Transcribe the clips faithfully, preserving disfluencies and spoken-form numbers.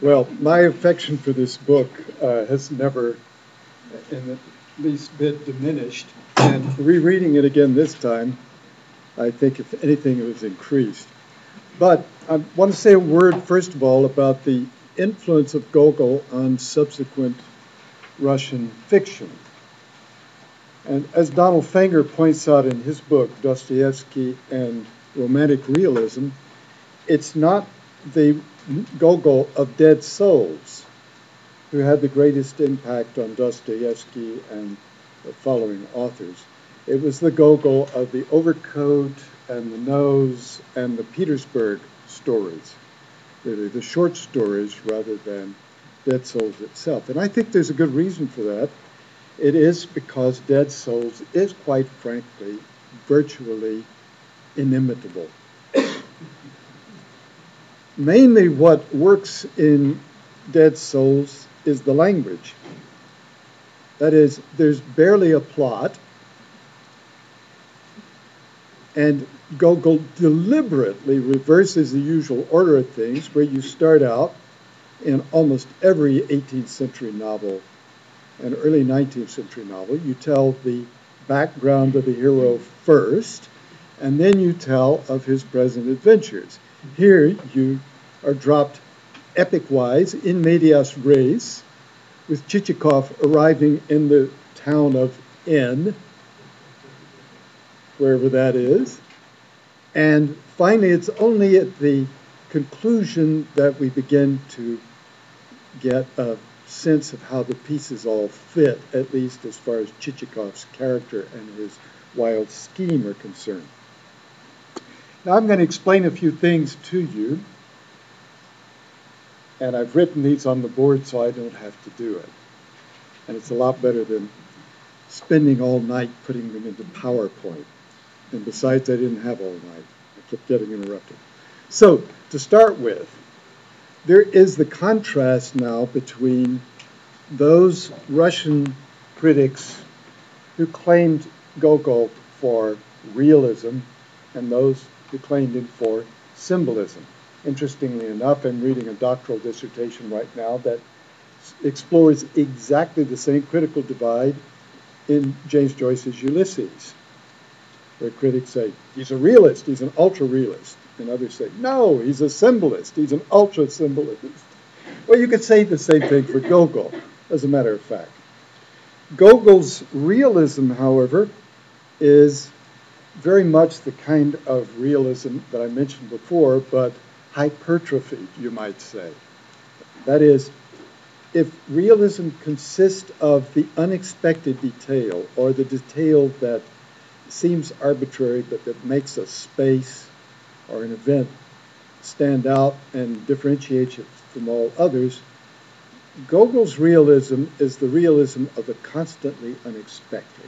Well, my affection for this book uh, has never in the least bit diminished. And rereading it again this time, I think, if anything, it was increased. But I want to say a word, first of all, about the influence of Gogol on subsequent Russian fiction. And as Donald Fenger points out in his book, Dostoevsky and Romantic Realism, it's not the Gogol of Dead Souls who had the greatest impact on Dostoevsky and the following authors. It was the Gogol of the Overcoat and the Nose and the Petersburg stories, really the short stories rather than Dead Souls itself. And I think there's a good reason for that. It is because Dead Souls is, quite frankly, virtually inimitable. Mainly what works in Dead Souls is the language. That is, there's barely a plot, and Gogol deliberately reverses the usual order of things, where you start out in almost every eighteenth century novel and early nineteenth century novel. You tell the background of the hero first, and then you tell of his present adventures. Here you are dropped epic-wise in medias res, with Chichikov arriving in the town of N, wherever that is. And finally, it's only at the conclusion that we begin to get a sense of how the pieces all fit, at least as far as Chichikov's character and his wild scheme are concerned. Now I'm going to explain a few things to you, and I've written these on the board so I don't have to do it. And it's a lot better than spending all night putting them into PowerPoint. And besides, I didn't have all night. I kept getting interrupted. So, to start with, there is the contrast now between those Russian critics who claimed Gogol for realism and those who claimed him for symbolism. Interestingly enough, I'm reading a doctoral dissertation right now that explores exactly the same critical divide in James Joyce's Ulysses, where critics say, he's a realist, he's an ultra-realist. And others say, no, he's a symbolist, he's an ultra-symbolist. Well, you could say the same thing for Gogol, as a matter of fact. Gogol's realism, however, is very much the kind of realism that I mentioned before, but hypertrophied, you might say. That is, if realism consists of the unexpected detail, or the detail that seems arbitrary but that makes a space or an event stand out and differentiates it from all others, Gogol's realism is the realism of the constantly unexpected.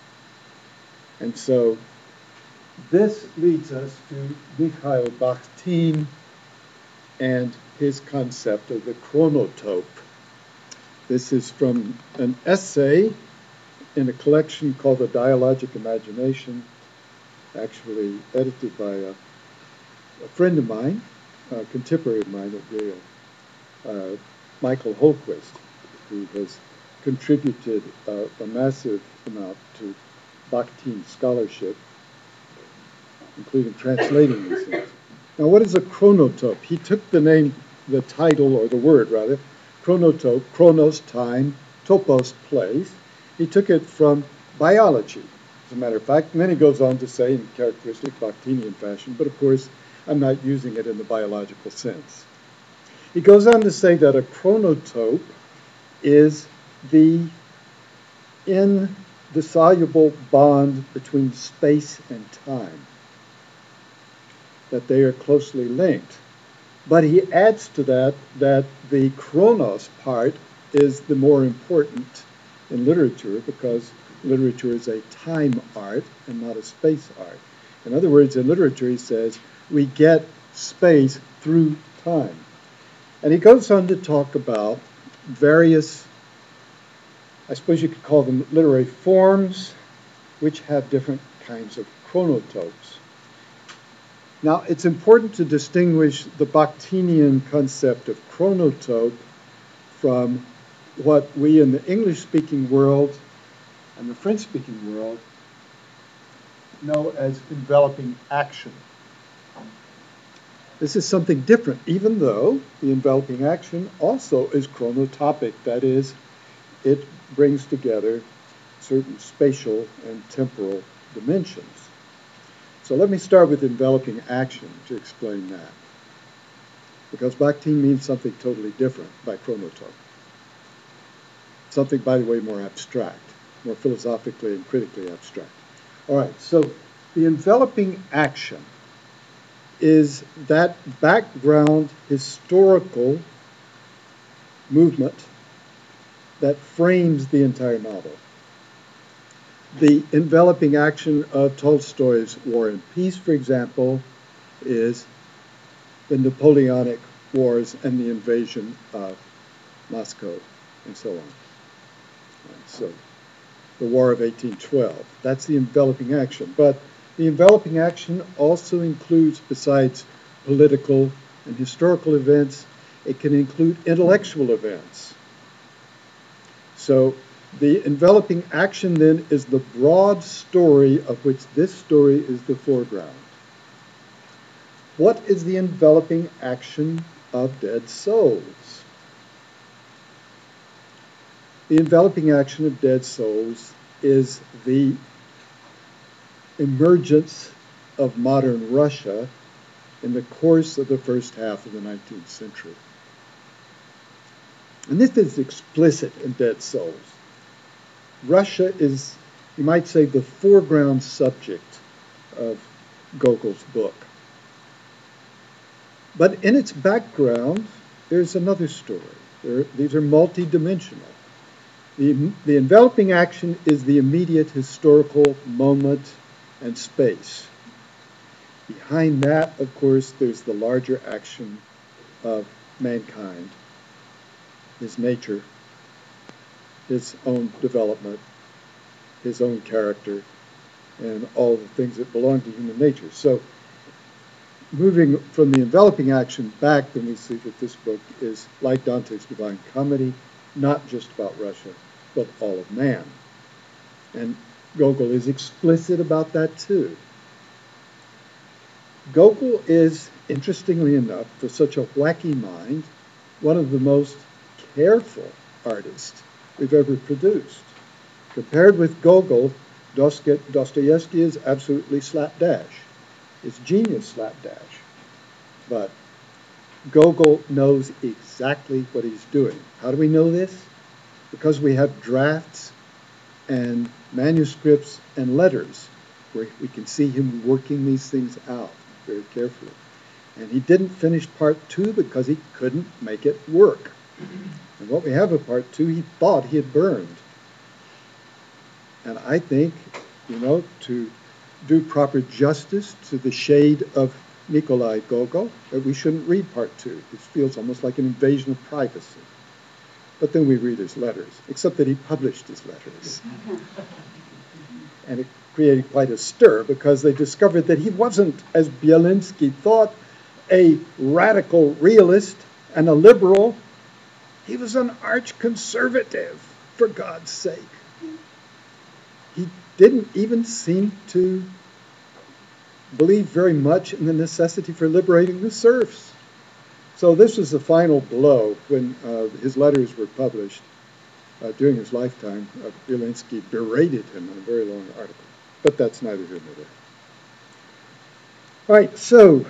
And so this leads us to Mikhail Bakhtin and his concept of the chronotope. This is from an essay in a collection called The Dialogic Imagination, actually edited by a, a friend of mine, a contemporary of mine at Yale, uh, Michael Holquist, who has contributed uh, a massive amount to Bakhtin's scholarship, including translating these things. Now, what is a chronotope? He took the name, the title, or the word rather, chronotope, chronos, time, topos, place. He took it from biology, as a matter of fact, and then he goes on to say in characteristic Bakhtinian fashion, but of course I'm not using it in the biological sense. He goes on to say that a chronotope is the indissoluble bond between space and time, that they are closely linked. But he adds to that that the chronos part is the more important in literature, because literature is a time art and not a space art. In other words, in literature, he says, we get space through time. And he goes on to talk about various, I suppose you could call them literary forms, which have different kinds of chronotopes. Now, it's important to distinguish the Bakhtinian concept of chronotope from what we in the English-speaking world and the French-speaking world know as enveloping action. This is something different, even though the enveloping action also is chronotopic. That is, it brings together certain spatial and temporal dimensions. So let me start with enveloping action to explain that, because Bakhtin means something totally different by chronotope. Something, by the way, more abstract, more philosophically and critically abstract. All right, so the enveloping action is that background historical movement that frames the entire novel. The enveloping action of Tolstoy's War and Peace, for example, is the Napoleonic Wars and the invasion of Moscow and so on. Right, so the War of eighteen twelve, that's the enveloping action. But the enveloping action also includes, besides political and historical events, it can include intellectual events. So the enveloping action then is the broad story of which this story is the foreground. What is the enveloping action of Dead Souls? The enveloping action of Dead Souls is the emergence of modern Russia in the course of the first half of the nineteenth century. And this is explicit in Dead Souls. Russia is, you might say, the foreground subject of Gogol's book. But in its background, there's another story. There, these are multidimensional. The, the enveloping action is the immediate historical moment and space. Behind that, of course, there's the larger action of mankind, his nature, his own development, his own character, and all the things that belong to human nature. So moving from the enveloping action back, then we see that this book is, like Dante's Divine Comedy, not just about Russia, but all of man. And Gogol is explicit about that too. Gogol is, interestingly enough, for such a wacky mind, one of the most careful artists we've ever produced. Compared with Gogol, Dostoevsky is absolutely slapdash. It's genius slapdash. But Gogol knows exactly what he's doing. How do we know this? Because we have drafts and manuscripts and letters where we can see him working these things out very carefully. And he didn't finish part two because he couldn't make it work. And what we have of part two, he thought he had burned. And I think, you know, to do proper justice to the shade of Nikolai Gogol, that we shouldn't read part two. It feels almost like an invasion of privacy. But then we read his letters, except that he published his letters. And it created quite a stir because they discovered that he wasn't, as Bielinski thought, a radical realist and a liberal. He was an arch-conservative, for God's sake. He didn't even seem to believe very much in the necessity for liberating the serfs. So this was the final blow when uh, his letters were published. Uh, during his lifetime, uh, Bielinski berated him in a very long article. But that's neither here nor there. All right, so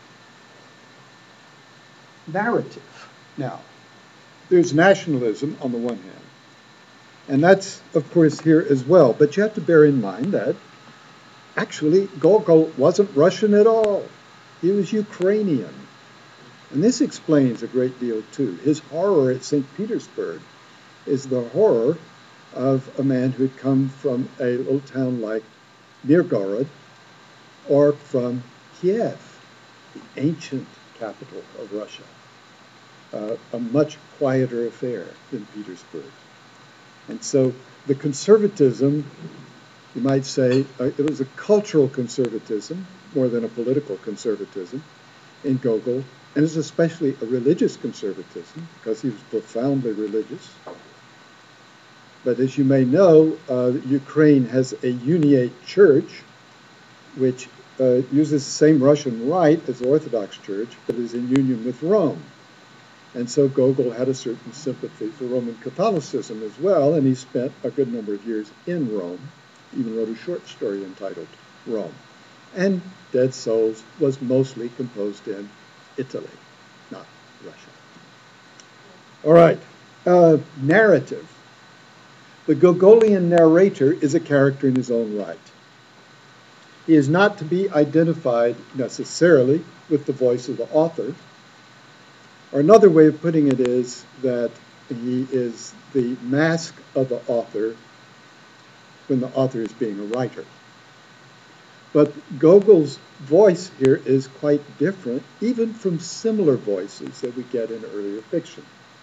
narrative. Now, there's nationalism on the one hand. And that's, of course, here as well. But you have to bear in mind that actually Gogol wasn't Russian at all. He was Ukrainian. And this explains a great deal, too. His horror at Saint Petersburg is the horror of a man who had come from a little town like Mirgorod or from Kiev, the ancient capital of Russia, uh, a much quieter affair than Petersburg. And so the conservatism, You might say uh, it was a cultural conservatism more than a political conservatism in Gogol, and it's especially a religious conservatism because he was profoundly religious. But as you may know, uh, Ukraine has a Uniate church which uh, uses the same Russian rite as the Orthodox Church, but is in union with Rome. And so Gogol had a certain sympathy for Roman Catholicism as well, and he spent a good number of years in Rome, even wrote a short story entitled Rome. And Dead Souls was mostly composed in Italy, not Russia. All right, uh, narrative. The Gogolian narrator is a character in his own right. He is not to be identified necessarily with the voice of the author. Or another way of putting it is that he is the mask of the author when the author is being a writer. But Gogol's voice here is quite different, even from similar voices that we get in earlier fiction.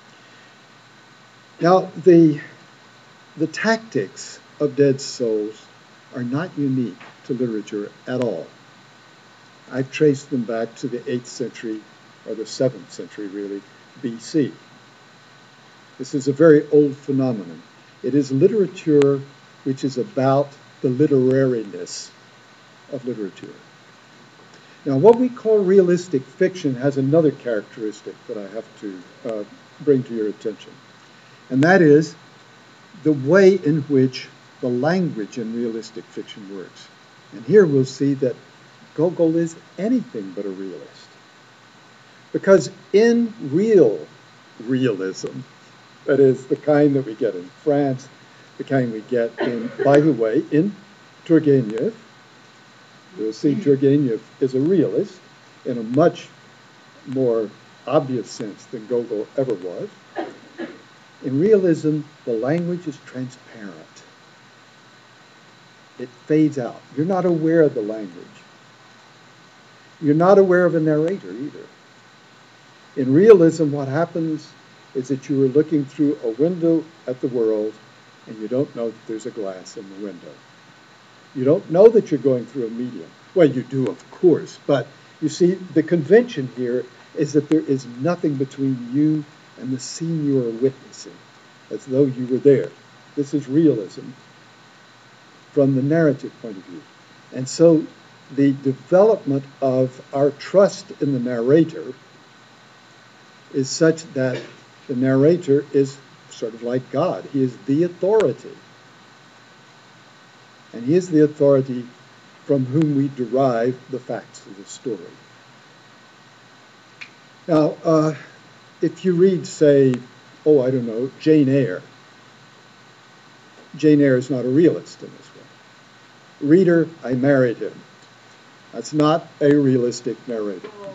Now, the, the tactics of Dead Souls are not unique to literature at all. I've traced them back to the eighth century, or the seventh century really, B C. This is a very old phenomenon. It is literature which is about the literariness of literature. Now, what we call realistic fiction has another characteristic that I have to uh, bring to your attention, and that is the way in which the language in realistic fiction works. And here we'll see that Gogol is anything but a realist. Because in real realism, that is the kind that we get in France, the kind we get in, by the way, in Turgenev, you'll see Turgenev is a realist in a much more obvious sense than Gogol ever was. In realism, the language is transparent. It fades out. You're not aware of the language. You're not aware of a narrator either. In realism, what happens is that you are looking through a window at the world and you don't know that there's a glass in the window. You don't know that you're going through a medium. Well, you do, of course, but you see, the convention here is that there is nothing between you and the scene you are witnessing, as though you were there. This is realism from the narrative point of view. And so the development of our trust in the narrator is such that the narrator is sort of like God. He is the authority. And he is the authority from whom we derive the facts of the story. Now, uh, if you read, say, oh, I don't know, Jane Eyre, Jane Eyre is not a realist in this way. Reader, I married him. That's not a realistic narrator. Oh.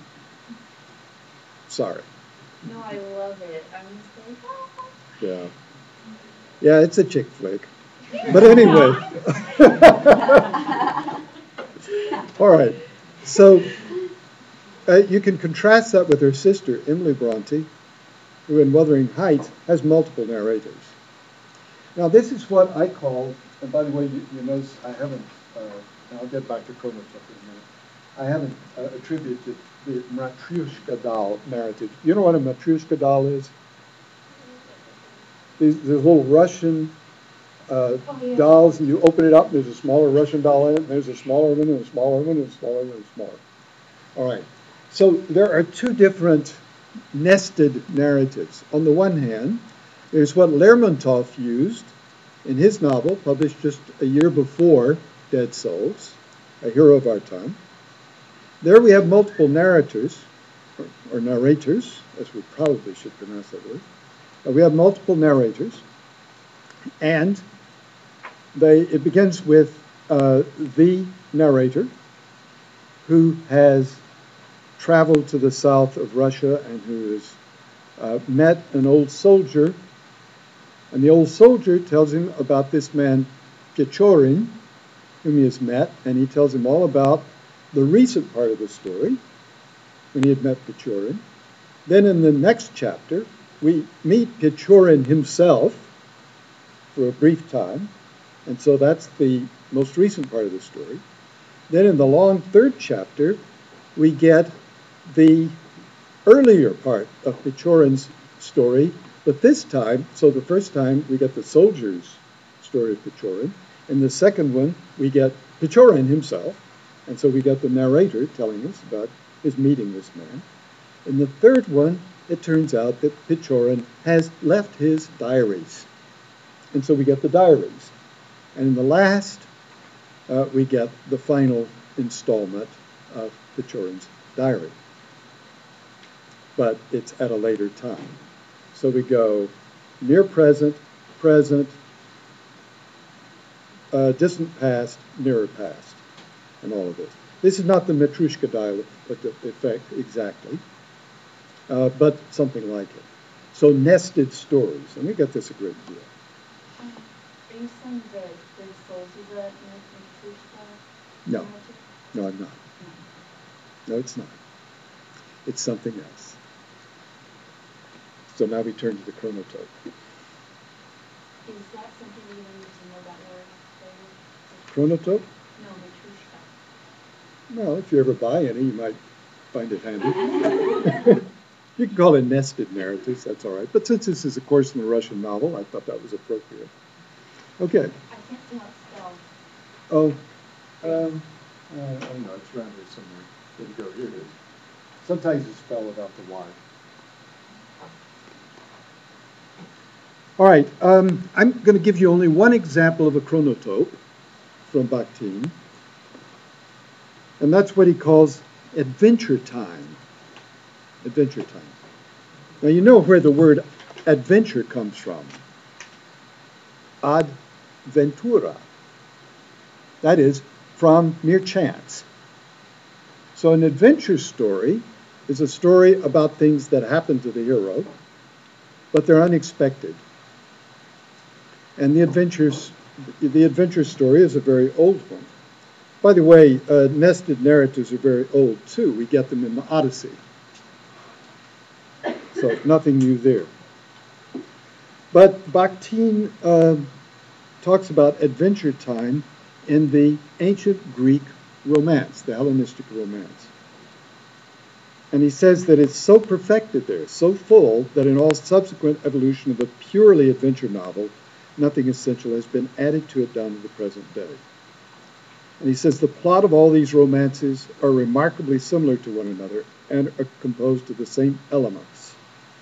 Sorry. No, I love it. I'm just like, oh. Yeah. Yeah, it's a chick flick. But anyway. All right. So uh, you can contrast that with her sister, Emily Bronte, who in Wuthering Heights has multiple narrators. Now, this is what I call, and by the way, you, you notice I haven't, uh, and I'll get back to Chronotrip in a minute, I haven't uh, attributed the Matryoshka doll narrative. You know what a Matryoshka doll is? These, these little Russian uh, oh, yeah. dolls, and you open it up, and there's a smaller Russian doll in it, and there's a smaller one, and a smaller one, and a smaller one, and a smaller. All right. So there are two different nested narratives. On the one hand, there's what Lermontov used in his novel, published just a year before Dead Souls, A Hero of Our Time. There we have multiple narrators, or, or narrators, as we probably should pronounce that word. Uh, we have multiple narrators, and they, it begins with uh, the narrator who has traveled to the south of Russia and who has uh, met an old soldier. And the old soldier tells him about this man, Pechorin, whom he has met, and he tells him all about the recent part of the story, when he had met Pechorin. Then in the next chapter, we meet Pechorin himself for a brief time, And so that's the most recent part of the story. Then in the long third chapter, we get the earlier part of Pechorin's story, but this time, so the first time we get the soldier's story of Pechorin, and the second one we get Pechorin himself, and so we get the narrator telling us about his meeting this man. In the third one, it turns out that Pechorin has left his diaries, and so we get the diaries. And in the last, uh, we get the final installment of Pechorin's diary. But it's at a later time. So we go near present, present, uh, distant past, nearer past, and all of this. This is not the Matryoshka dialect effect exactly, uh, but something like it. So nested stories, and we get this a great deal. Um, are you saying that the soldiers are Matryoshka? No, no, I'm not. No, it's not. It's something else. So now we turn to the chronotope. Is that something you need to know that word? Chronotope? No, Matryoshka. Well, if you ever buy any, you might find it handy. You can call it nested narratives, that's all right. But since this is a course in the Russian novel, I thought that was appropriate. Okay. I can't see how it's spelled. Oh, um, uh, I don't know, it's around here somewhere. There we go, here it is. Sometimes you spell without the Y. All right, um, I'm going to give you only one example of a chronotope from Bakhtin, and that's what he calls adventure time. Adventure time. Now, you know where the word adventure comes from. Ad ventura. That is, from mere chance. So an adventure story is a story about things that happen to the hero, but they're unexpected. And the adventures, the adventure story is a very old one. By the way, uh, nested narratives are very old too. We get them in the Odyssey. So nothing new there. But Bakhtin uh, talks about adventure time in the ancient Greek romance, the Hellenistic romance. And he says that it's so perfected there, so full, that in all subsequent evolution of a purely adventure novel, nothing essential has been added to it down to the present day. And he says the plot of all these romances are remarkably similar to one another and are composed of the same elements.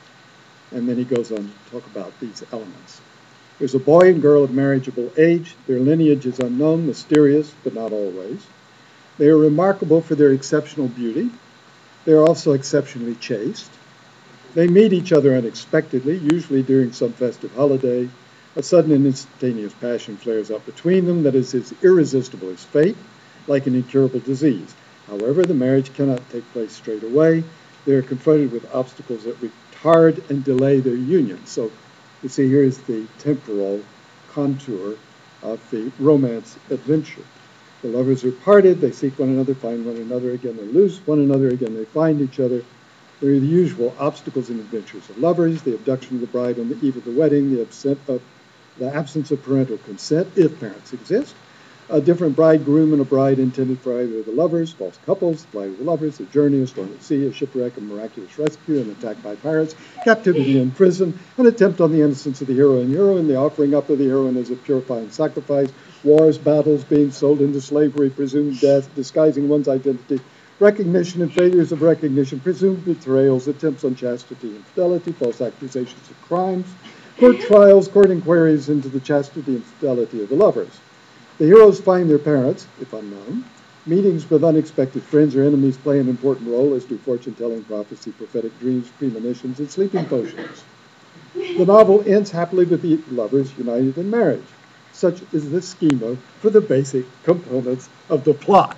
And then he goes on to talk about these elements. There's a boy and girl of marriageable age. Their lineage is unknown, mysterious, but not always. They are remarkable for their exceptional beauty. They are also exceptionally chaste. They meet each other unexpectedly, usually during some festive holiday. A sudden and instantaneous passion flares up between them that is as irresistible as fate, like an incurable disease. However, the marriage cannot take place straight away. They are confronted with obstacles that retard and delay their union. So you see, here is the temporal contour of the romance adventure. The lovers are parted, they seek one another, find one another, again they lose one another, again they find each other. There are the usual obstacles and adventures of lovers, the abduction of the bride on the eve of the wedding, the, absent of, the absence of parental consent, if parents exist, a different bridegroom and a bride intended for either of the lovers, false couples, the flight of the lovers, a journey, a storm at sea, a shipwreck, a miraculous rescue, an attack by pirates, captivity in prison, an attempt on the innocence of the hero and heroine, the offering up of the heroine as a purifying sacrifice, wars, battles, being sold into slavery, presumed death, disguising one's identity, recognition and failures of recognition, presumed betrayals, attempts on chastity and fidelity, false accusations of crimes, court trials, court inquiries into the chastity and fidelity of the lovers. The heroes find their parents, if unknown. Meetings with unexpected friends or enemies play an important role, as do fortune-telling, prophecy, prophetic dreams, premonitions, and sleeping potions. The novel ends happily with the lovers united in marriage. Such is the schema for the basic components of the plot.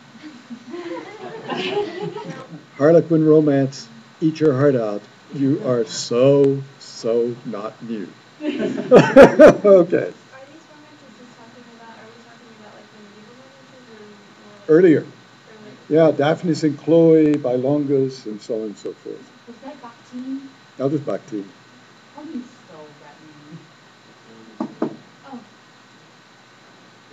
Harlequin romance, eat your heart out. You are so, so not new. Okay. Earlier. Yeah, Daphnis and Chloe, by Longus, and so on and so forth. Was that Bakhtin? That was Bakhtin. How do you spell that name? Oh.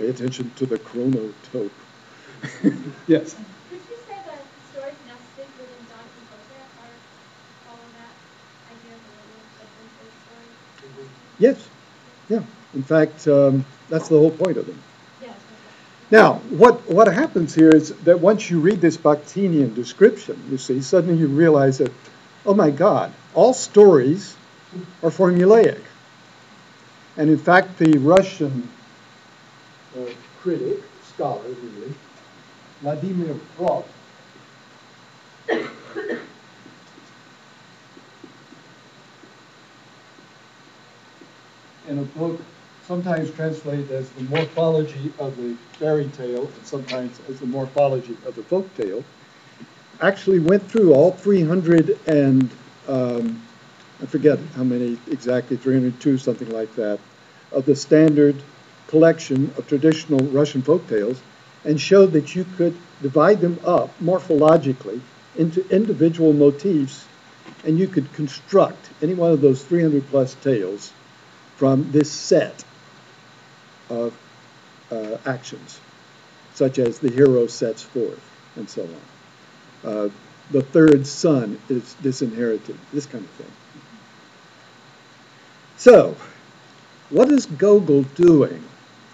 Pay attention to the chronotope. Yes? Could you say that stories now stick within Don Quixote are follow that idea of a little adventure story? Yes. Yeah. In fact, um, that's the whole point of them. Yes. Now, what, what happens here is that once you read this Bakhtinian description, you see, suddenly you realize that, oh my God, all stories are formulaic. And in fact, the Russian uh, critic, scholar really, Vladimir Propp, in a book sometimes translated as the morphology of the fairy tale and sometimes as the morphology of the folk tale, actually went through all three hundred and um, I forget how many exactly, three hundred two, something like that, of the standard collection of traditional Russian folk tales, and showed that you could divide them up morphologically into individual motifs, and you could construct any one of those three hundred plus tales from this set of uh, actions, such as the hero sets forth, and so on. Uh, the third son is disinherited, this kind of thing. So, what is Gogol doing?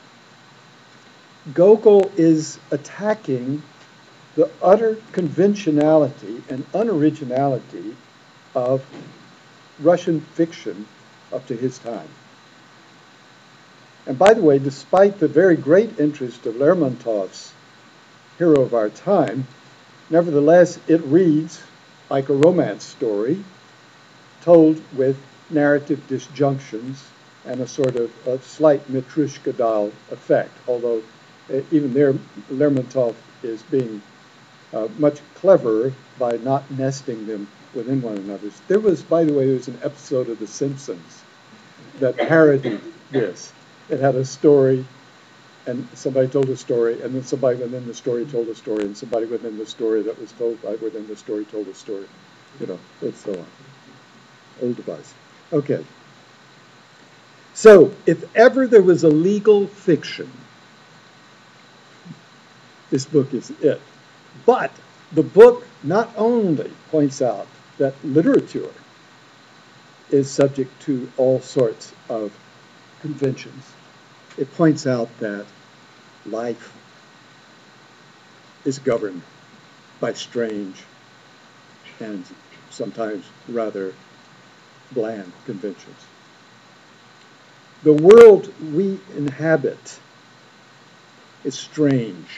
Gogol is attacking the utter conventionality and unoriginality of Russian fiction up to his time. And by the way, despite the very great interest of Lermontov's Hero of Our Time, nevertheless, it reads like a romance story told with narrative disjunctions and a sort of a slight Matryoshka doll effect, although uh, even there, Lermontov is being uh, much cleverer by not nesting them within one another. There was, by the way, there was an episode of The Simpsons that parodied this. It had a story, and somebody told a story, and then somebody within the story told a story, and somebody within the story that was told by within the story told a story, you know, and so on. Old device. Okay. So, if ever there was a legal fiction, this book is it. But the book not only points out that literature is subject to all sorts of conventions, it points out that life is governed by strange and sometimes rather bland conventions. The world we inhabit is strange.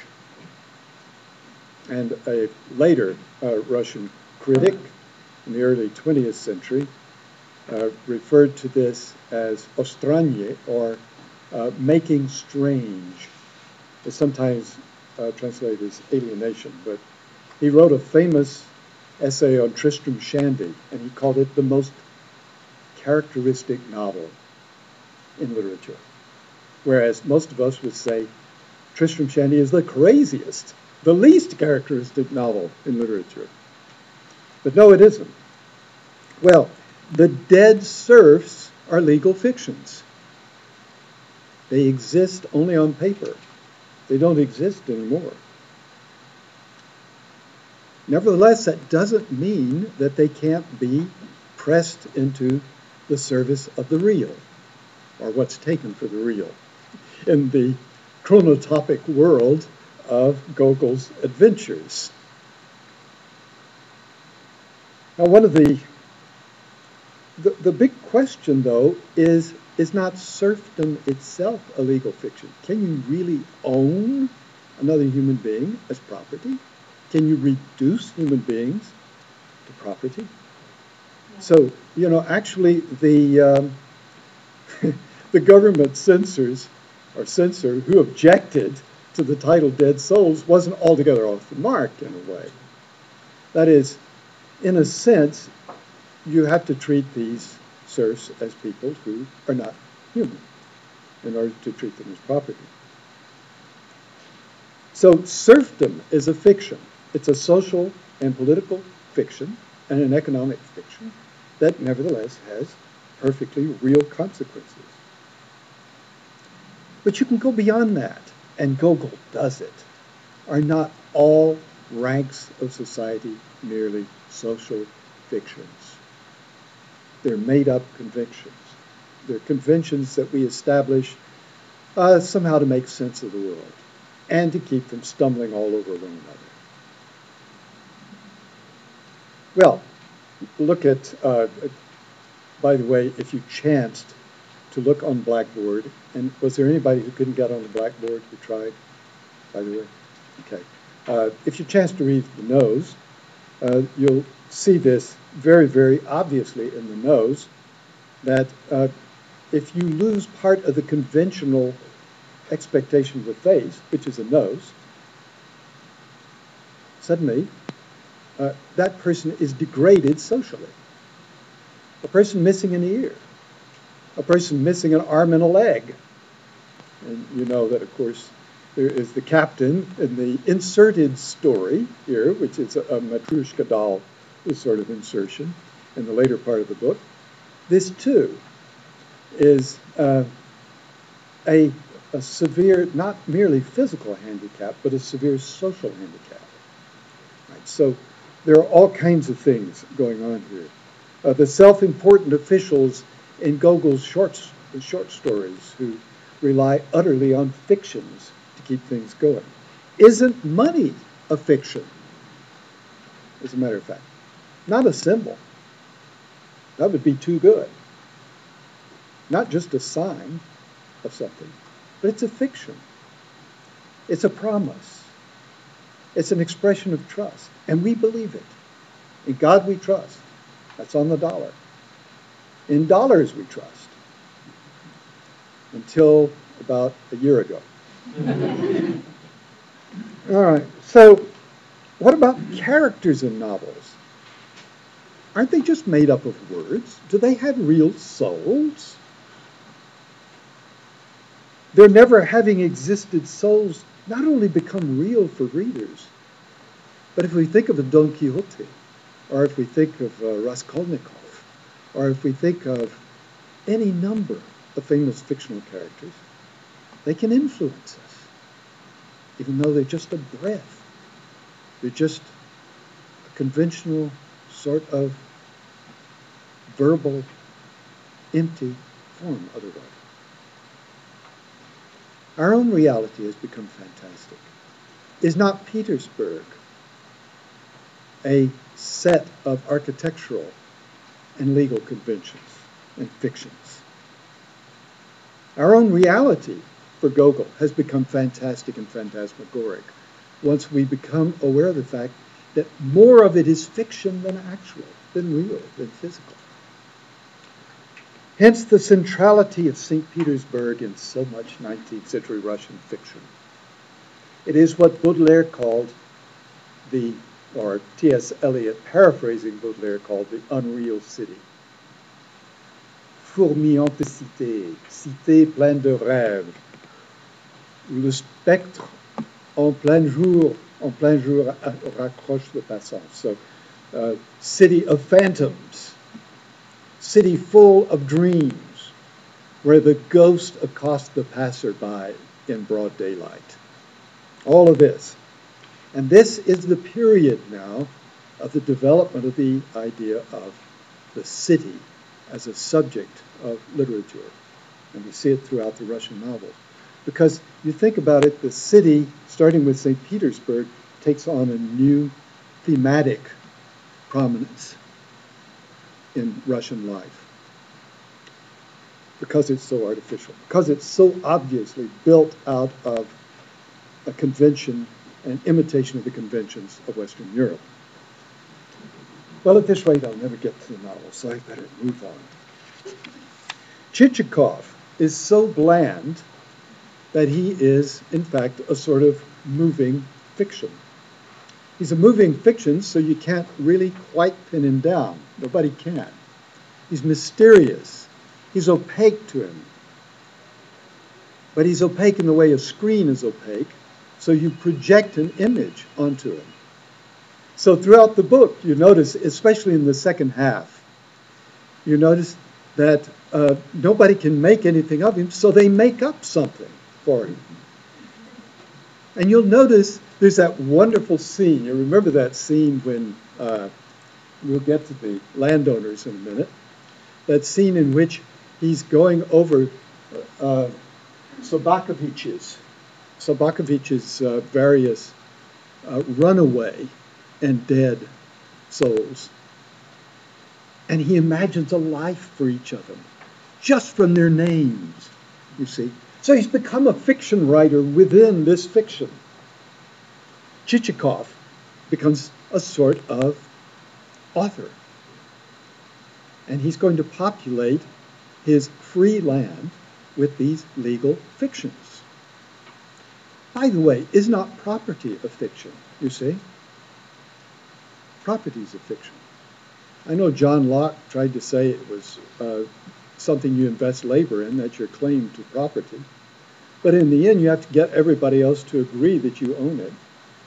And a later uh, Russian critic in the early twentieth century uh, referred to this as ostranye, or uh, making strange. It's sometimes uh, translated as alienation, but he wrote a famous essay on Tristram Shandy, and he called it the most characteristic novel in literature. Whereas most of us would say Tristram Shandy is the craziest, the least characteristic novel in literature. But no, it isn't. Well, the dead serfs are legal fictions. They exist only on paper. They don't exist anymore. Nevertheless, that doesn't mean that they can't be pressed into the service of the real, or what's taken for the real, in the chronotopic world of Gogol's adventures. Now, one of the, the, the big question, though, is, is not serfdom itself a legal fiction? Can you really own another human being as property? Can you reduce human beings to property? Yeah. So, you know, actually the, um, the government censors, or censor, who objected to the title Dead Souls wasn't altogether off the mark in a way. That is, in a sense, you have to treat these serfs as people who are not human in order to treat them as property. So serfdom is a fiction. It's a social and political fiction and an economic fiction that nevertheless has perfectly real consequences. But you can go beyond that. and Gogol does it, are not all ranks of society merely social fictions. They're made-up convictions. They're conventions that we establish uh, somehow to make sense of the world and to keep from stumbling all over one another. Well, look at, uh, by the way, if you chanced to look on Blackboard, and was there anybody who couldn't get on the Blackboard who tried, by the way? Okay. Uh, if you chance to read the nose, uh, you'll see this very, very obviously in the nose, that uh, if you lose part of the conventional expectation of the face, which is a nose, suddenly uh, that person is degraded socially. A person missing an ear, a person missing an arm and a leg. And you know that, of course, there is the captain in the inserted story here, which is a, a Matryoshka doll sort of insertion in the later part of the book. This, too, is uh, a, a severe, not merely physical handicap, but a severe social handicap. Right? So there are all kinds of things going on here. Uh, the self-important officials in Gogol's short, short stories who rely utterly on fictions to keep things going. Isn't money a fiction, as a matter of fact? Not a symbol. That would be too good. Not just a sign of something, but it's a fiction. It's a promise. It's an expression of trust, and we believe it. In God we trust. That's on the dollar. In dollars we trust. Until about a year ago. All right, so what about characters in novels? Aren't they just made up of words? Do they have real souls? Their never having existed souls not only become real for readers, but if we think of a Don Quixote, or if we think of uh, Raskolnikov, or if we think of any number of famous fictional characters, they can influence us, even though they're just a breath. They're just a conventional sort of verbal, empty form otherwise. Our own reality has become fantastic. Is not Petersburg a set of architectural and legal conventions and fictions? Our own reality for Gogol has become fantastic and phantasmagoric once we become aware of the fact that more of it is fiction than actual, than real, than physical. Hence the centrality of Saint Petersburg in so much nineteenth century Russian fiction. It is what Baudelaire called the, or T S Eliot paraphrasing Baudelaire called the unreal city. Fourmillante cité, cité pleine de rêves, où le spectre en plein jour, en plein jour raccroche le passant. So, uh, city of phantoms, city full of dreams, where the ghost accosts the passerby in broad daylight. All of this. And this is the period now of the development of the idea of the city as a subject of literature. And we see it throughout the Russian novels. Because you think about it, the city, starting with Saint Petersburg, takes on a new thematic prominence in Russian life. Because it's so artificial. Because it's so obviously built out of a convention, an imitation of the conventions of Western Europe. Well, at this rate, I'll never get to the novel, so I better move on. Chichikov is so bland that he is, in fact, a sort of moving fiction. He's a moving fiction, so you can't really quite pin him down. Nobody can. He's mysterious. He's opaque to him. But he's opaque in the way a screen is opaque, so you project an image onto him. So throughout the book, you notice, especially in the second half, you notice that uh, nobody can make anything of him, so they make up something for him. And you'll notice there's that wonderful scene. You remember that scene when, uh, we'll get to the landowners in a minute, that scene in which he's going over uh, Sobakovich's, Sobakovich's uh, various uh, runaway and dead souls. And he imagines a life for each of them, just from their names, you see. So he's become a fiction writer within this fiction. Chichikov becomes a sort of author. And he's going to populate his free land with these legal fictions. By the way, is not property a fiction, you see? Property is a fiction. I know John Locke tried to say it was uh, something you invest labor in, that's your claim to property. But in the end, you have to get everybody else to agree that you own it.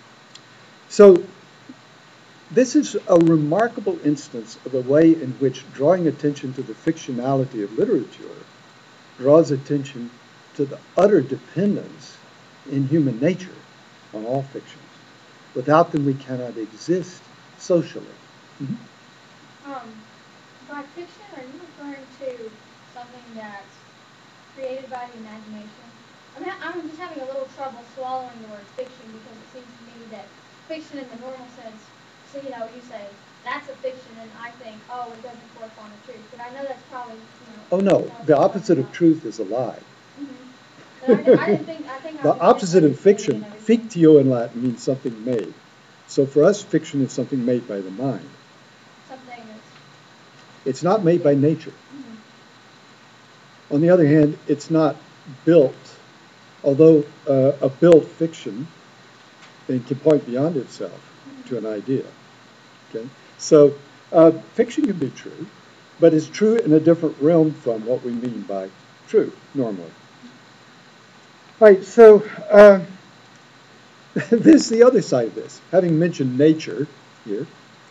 So this is a remarkable instance of a way in which drawing attention to the fictionality of literature draws attention to the utter dependence in human nature on all fictions. Without them, we cannot exist socially. Mm-hmm. Um, by fiction, are you referring to something that's created by the imagination? I mean, I'm just having a little trouble swallowing the word fiction because it seems to me that fiction in the normal sense, so, you know, you say, that's a fiction, and I think, oh, it doesn't correspond to truth. But I know that's probably, you know. Oh, no. The opposite of truth is a lie. Mm-hmm. But I, did, I didn't think, I think I The opposite of fiction, everything. fictio in Latin, means something made. So for us, fiction is something made by the mind. Something that's... It's not made by nature. Mm-hmm. On the other hand, it's not built, although uh, a built fiction it can point beyond itself mm-hmm. to an idea. Okay, so uh, fiction can be true, but it's true in a different realm from what we mean by true normally. All right, so uh, this is the other side of this. Having mentioned nature here,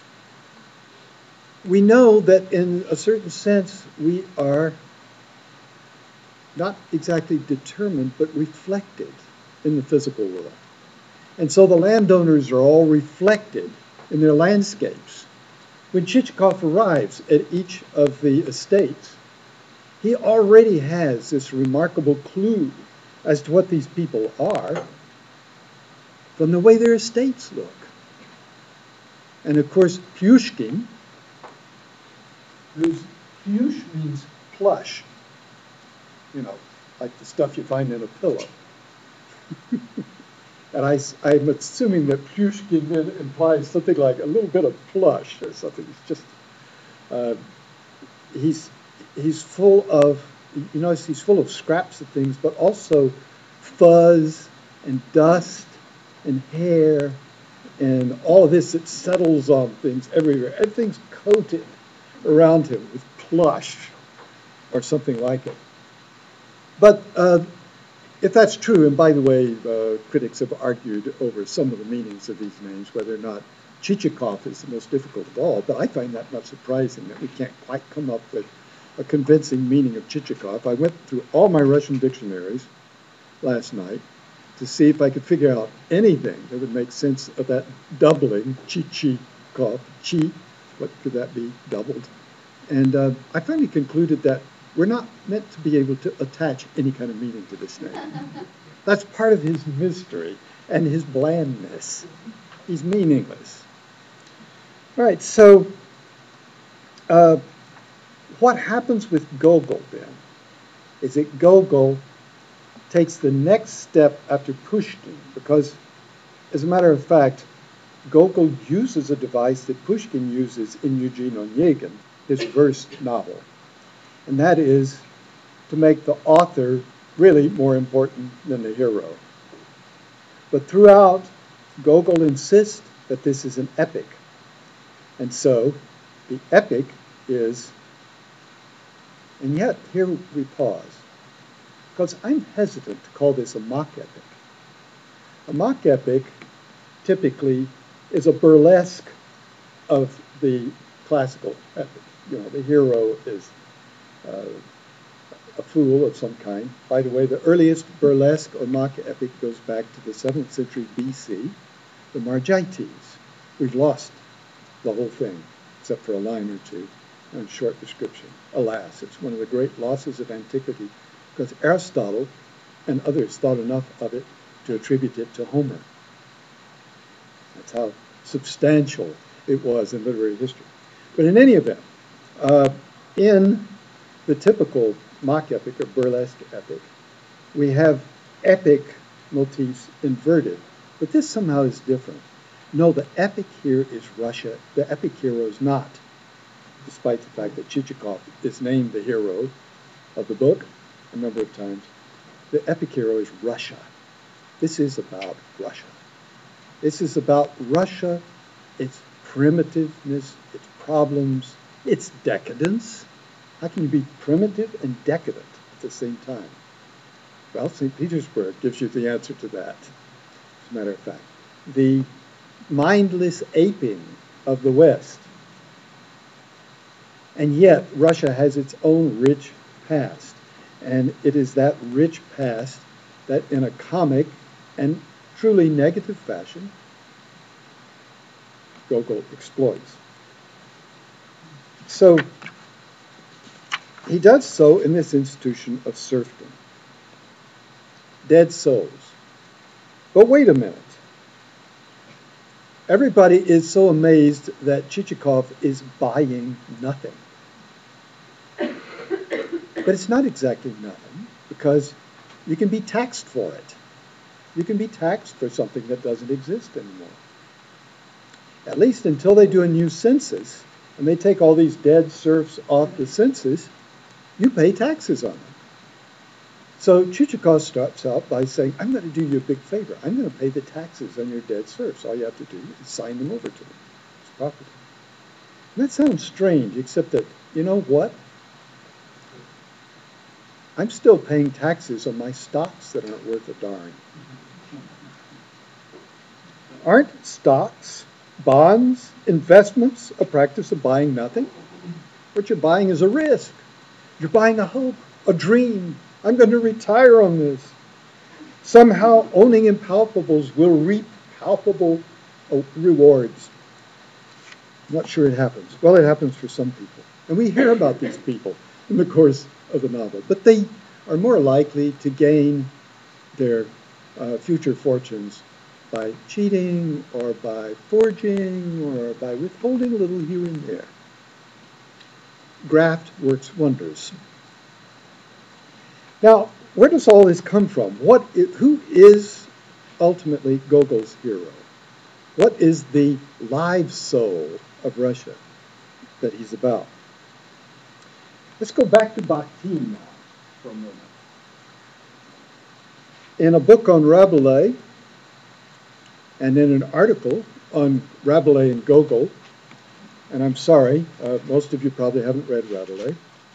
we know that in a certain sense we are not exactly determined, but reflected in the physical world. And so the landowners are all reflected in their landscapes. When Chichikov arrives at each of the estates, he already has this remarkable clue as to what these people are from the way their estates look. And of course, Pushkin, whose Push means plush, you know, like the stuff you find in a pillow. And I, I'm assuming that Pushkin then implies something like a little bit of plush or something. It's just, uh, he's, he's full of, you notice he's full of scraps of things, but also fuzz and dust and hair and all of this that settles on things everywhere. Everything's coated around him with plush or something like it. But uh, if that's true, and by the way, uh, critics have argued over some of the meanings of these names, whether or not Chichikov is the most difficult of all, but I find that not surprising that we can't quite come up with a convincing meaning of Chichikov. I went through all my Russian dictionaries last night to see if I could figure out anything that would make sense of that doubling, Chichikov, Chi, what could that be, doubled? And uh, I finally concluded that we're not meant to be able to attach any kind of meaning to this name. That's part of his mystery and his blandness. He's meaningless. All right, so uh, what happens with Gogol then is that Gogol takes the next step after Pushkin, because as a matter of fact, Gogol uses a device that Pushkin uses in Eugene Onegin, his verse novel. And that is to make the author really more important than the hero. But throughout, Gogol insists that this is an epic. And so the epic is, and yet here we pause, because I'm hesitant to call this a mock epic. A mock epic typically is a burlesque of the classical epic. You know, the hero is Uh, a fool of some kind. By the way, the earliest burlesque or mock epic goes back to the seventh century B C, the Margites. We've lost the whole thing, except for a line or two and a short description. Alas, it's one of the great losses of antiquity, because Aristotle and others thought enough of it to attribute it to Homer. That's how substantial it was in literary history. But in any event, uh, in the typical mock epic or burlesque epic, we have epic motifs inverted. But this somehow is different. No, the epic here is Russia. The epic hero is not, despite the fact that Chichikov is named the hero of the book a number of times. The epic hero is Russia. This is about Russia. This is about Russia, its primitiveness, its problems, its decadence. How can you be primitive and decadent at the same time? Well, Saint Petersburg gives you the answer to that, as a matter of fact. The mindless aping of the West. And yet, Russia has its own rich past. And it is that rich past that, in a comic and truly negative fashion, Gogol exploits. So, he does so in this institution of serfdom. Dead souls. But wait a minute. Everybody is so amazed that Chichikov is buying nothing. But it's not exactly nothing, because you can be taxed for it. You can be taxed for something that doesn't exist anymore. At least until they do a new census, and they take all these dead serfs off the census, you pay taxes on them. So Chichikov starts out by saying, I'm going to do you a big favor. I'm going to pay the taxes on your dead serfs. All you have to do is sign them over to me. It's property. And that sounds strange, except that, you know what? I'm still paying taxes on my stocks that aren't worth a darn. Aren't stocks, bonds, investments a practice of buying nothing? What you're buying is a risk. You're buying a hope, a dream. I'm going to retire on this. Somehow owning impalpables will reap palpable rewards. I'm not sure it happens. Well, it happens for some people. And we hear about these people in the course of the novel. But they are more likely to gain their uh, future fortunes by cheating or by forging or by withholding a little here and there. Graft works wonders. Now, where does all this come from? What is, who is ultimately Gogol's hero? What is the live soul of Russia that he's about? Let's go back to Bakhtin now for a moment. In a book on Rabelais, and in an article on Rabelais and Gogol, and I'm sorry, uh, most of you probably haven't read Rabelais,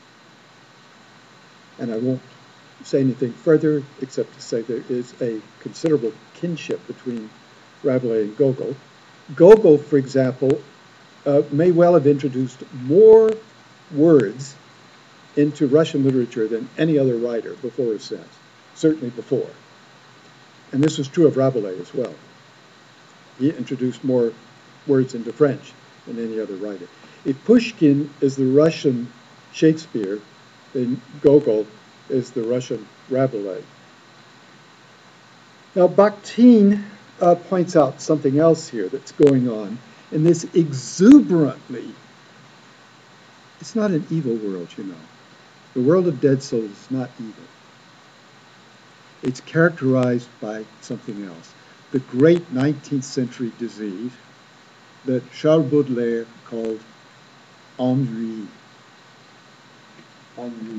and I won't say anything further except to say there is a considerable kinship between Rabelais and Gogol. Gogol, for example, uh, may well have introduced more words into Russian literature than any other writer before or since, certainly before. And this was true of Rabelais as well. He introduced more words into French than any other writer. If Pushkin is the Russian Shakespeare, then Gogol is the Russian Rabelais. Now, Bakhtin uh, points out something else here that's going on in this exuberantly, it's not an evil world, you know. The world of dead souls is not evil. It's characterized by something else. The great nineteenth century disease that Charles Baudelaire called ennui. Ennui.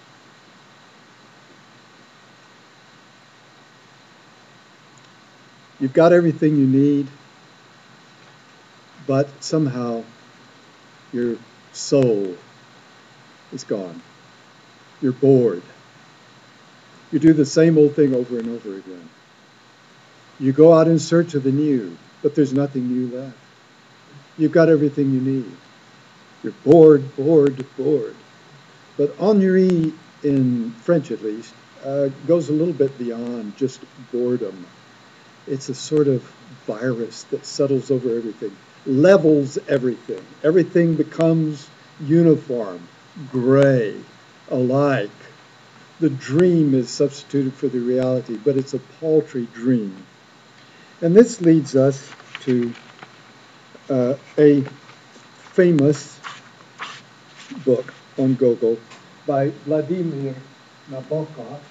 You've got everything you need, but somehow your soul is gone. You're bored. You do the same old thing over and over again. You go out in search of the new, but there's nothing new left. You've got everything you need. You're bored, bored, bored. But ennui in French at least, uh, goes a little bit beyond just boredom. It's a sort of virus that settles over everything, levels everything. Everything becomes uniform, gray, alike. The dream is substituted for the reality, but it's a paltry dream. And this leads us to uh, a famous book on Gogol by Vladimir Nabokov.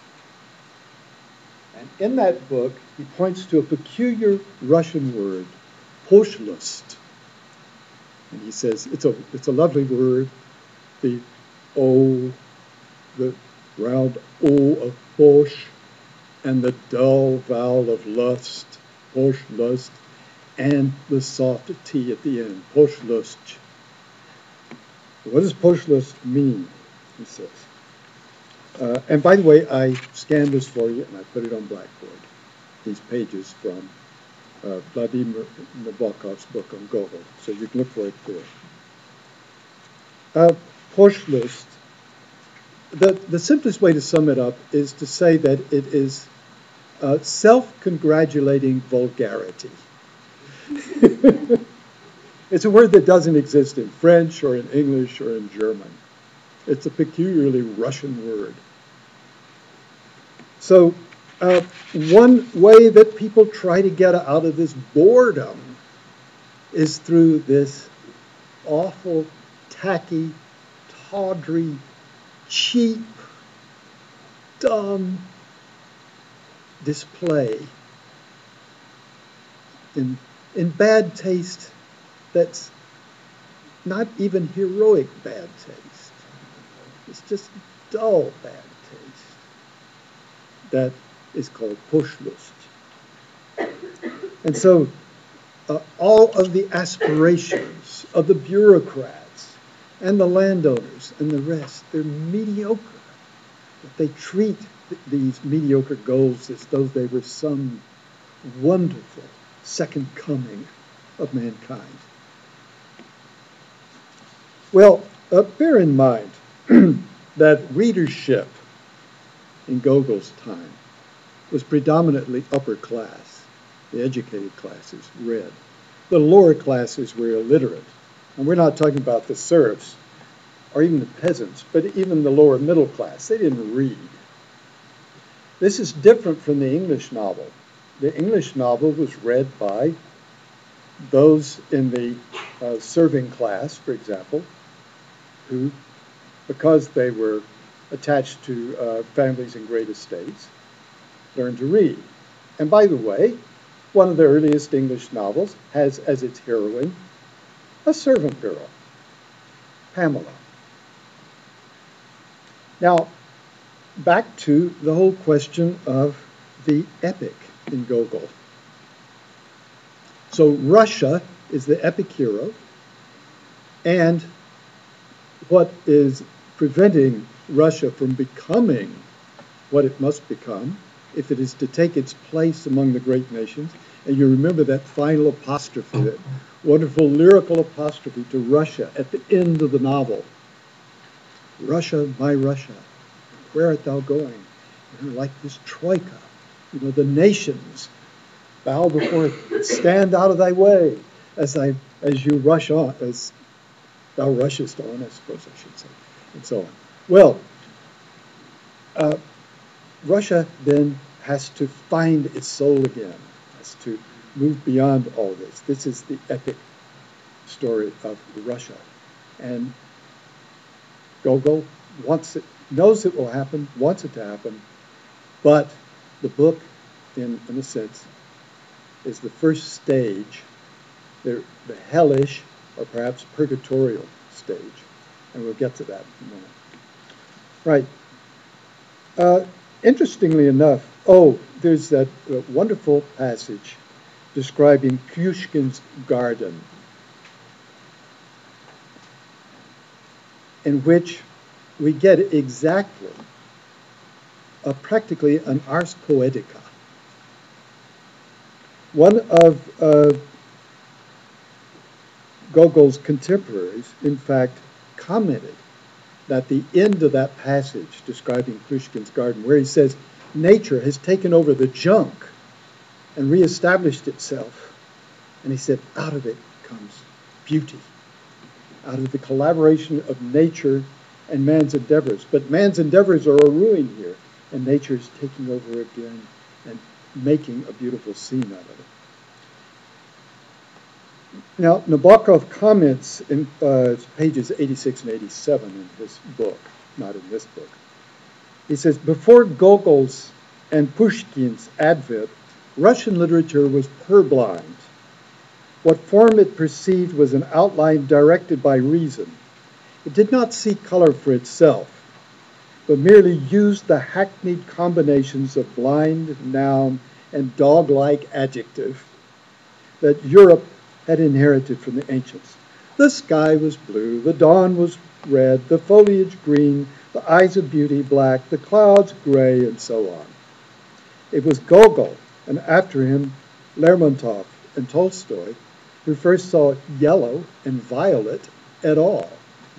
And in that book, he points to a peculiar Russian word, poshlust. And he says, it's a, it's a lovely word, the O, the round O of posh, and the dull vowel of lust, poshlust, and the soft T at the end, poshlust. What does poshlust mean, he says. Uh, and by the way, I scanned this for you and I put it on Blackboard, these pages from uh, Vladimir Nabokov's book on Gogol, so you can look for it there. Uh, poshlust, the, the simplest way to sum it up is to say that it is uh, self-congratulating vulgarity. It's a word that doesn't exist in French or in English or in German. It's a peculiarly Russian word. So uh, one way that people try to get out of this boredom is through this awful, tacky, tawdry, cheap, dumb display in, in bad taste that's not even heroic bad taste. It's just dull bad taste. That is called poshlust. And so uh, all of the aspirations of the bureaucrats and the landowners and the rest, they're mediocre. But they treat th- these mediocre goals as though they were some wonderful second coming of mankind. Well, uh, bear in mind that readership in Gogol's time was predominantly upper class. The educated classes read. The lower classes were illiterate. And we're not talking about the serfs or even the peasants, but even the lower middle class. They didn't read. This is different from the English novel. The English novel was read by those in the uh, serving class, for example, who, because they were attached to uh, families in great estates, learned to read. And by the way, one of the earliest English novels has as its heroine a servant girl, Pamela. Now, back to the whole question of the epic in Gogol. So Russia is the epic hero, and what is preventing Russia from becoming what it must become, if it is to take its place among the great nations, and you remember that final apostrophe, that wonderful lyrical apostrophe to Russia at the end of the novel. Russia, my Russia, where art thou going? You're like this troika, you know, the nations bow before it, stand out of thy way as I, as you rush on, as thou rushest on, I suppose I should say, and so on. Well, uh, Russia then has to find its soul again, has to move beyond all this. This is the epic story of Russia. And Gogol wants it, knows it will happen, wants it to happen, but the book, in, in a sense, is the first stage, the, the hellish or perhaps purgatorial stage. And we'll get to that in a minute. Right. Uh, interestingly enough, oh, there's that uh, wonderful passage describing Pushkin's garden, in which we get exactly, uh, practically an ars poetica. One of uh, Gogol's contemporaries, in fact, commented that the end of that passage describing Pushkin's garden, where he says nature has taken over the junk and reestablished itself, and he said out of it comes beauty, out of the collaboration of nature and man's endeavors. But man's endeavors are a ruin here, and nature is taking over again and making a beautiful scene out of it. Now, Nabokov comments in uh, pages eighty-six and eighty-seven in his book, not in this book. He says, before Gogol's and Pushkin's advent, Russian literature was purblind. What form it perceived was an outline directed by reason. It did not seek color for itself, but merely used the hackneyed combinations of blind noun and dog-like adjective that Europe had inherited from the ancients. The sky was blue, the dawn was red, the foliage green, the eyes of beauty black, the clouds gray, and so on. It was Gogol, and after him Lermontov and Tolstoy, who first saw yellow and violet at all.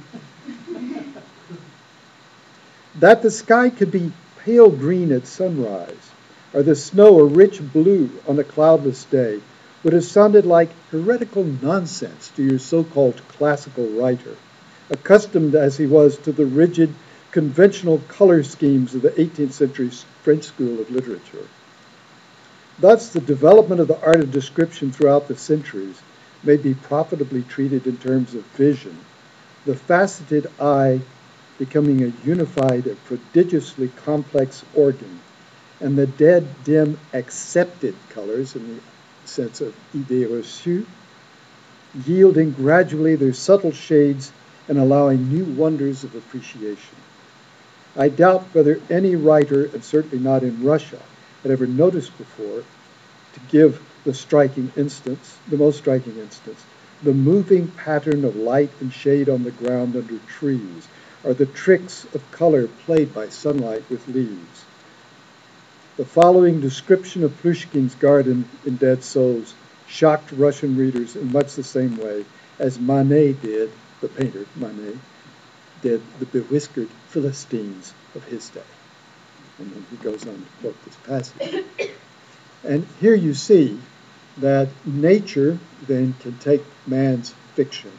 That the sky could be pale green at sunrise, or the snow a rich blue on a cloudless day, would have sounded like heretical nonsense to your so-called classical writer, accustomed as he was to the rigid, conventional color schemes of the eighteenth century French school of literature. Thus, the development of the art of description throughout the centuries may be profitably treated in terms of vision, the faceted eye becoming a unified and prodigiously complex organ, and the dead, dim, accepted colors in the sense of idée reçue, yielding gradually their subtle shades and allowing new wonders of appreciation. I doubt whether any writer, and certainly not in Russia, had ever noticed before, to give the striking instance, the most striking instance, the moving pattern of light and shade on the ground under trees, or the tricks of color played by sunlight with leaves. The following description of Pushkin's garden in Dead Souls shocked Russian readers in much the same way as Manet did, the painter Manet, did the bewhiskered Philistines of his day. And then he goes on to quote this passage. And here you see that nature then can take man's fictions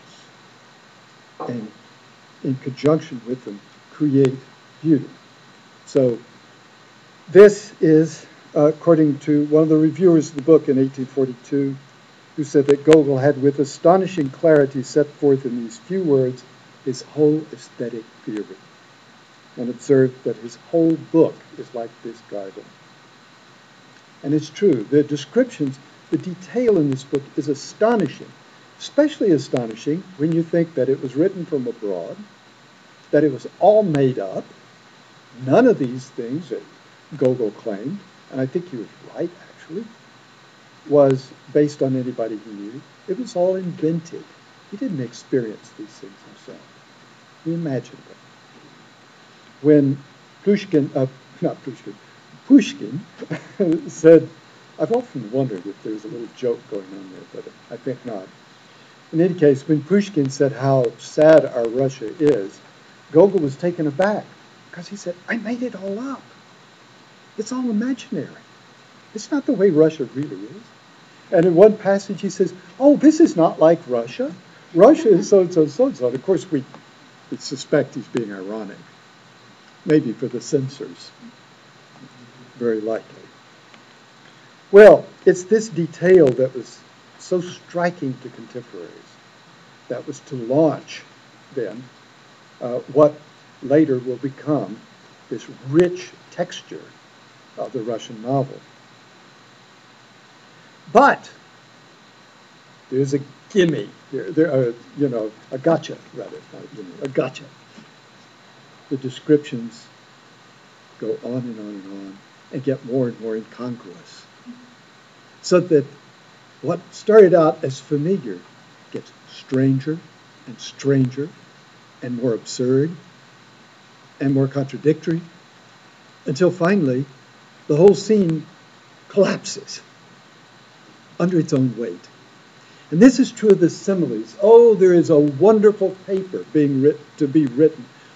and in conjunction with them create beauty. So this is, uh, according to one of the reviewers of the book in eighteen forty-two, who said that Gogol had with astonishing clarity set forth in these few words his whole aesthetic theory, and observed that his whole book is like this garden. And it's true, the descriptions, the detail in this book is astonishing, especially astonishing when you think that it was written from abroad, that it was all made up. None of these things that Gogol claimed, and I think he was right actually, was based on anybody he knew. It was all invented. He didn't experience these things himself. He imagined them. When Pushkin, uh, not Pushkin, Pushkin said, I've often wondered if there's a little joke going on there, but I think not. In any case, when Pushkin said how sad our Russia is, Gogol was taken aback because he said, I made it all up. It's all imaginary. It's not the way Russia really is. And in one passage he says, oh, this is not like Russia. Russia is so-and-so, so-and-so. And of course, we, we suspect he's being ironic. Maybe for the censors. Very likely. Well, it's this detail that was so striking to contemporaries that was to launch, then, uh, what later will become this rich texture of the Russian novel. But there's a gimme, there, there are, you know, a gotcha, rather, not a gimme, a gotcha. The descriptions go on and on and on and get more and more incongruous. So that what started out as familiar gets stranger and stranger and more absurd and more contradictory until finally the whole scene collapses under its own weight. And this is true of the similes. Oh, there is a wonderful paper being writ- to be written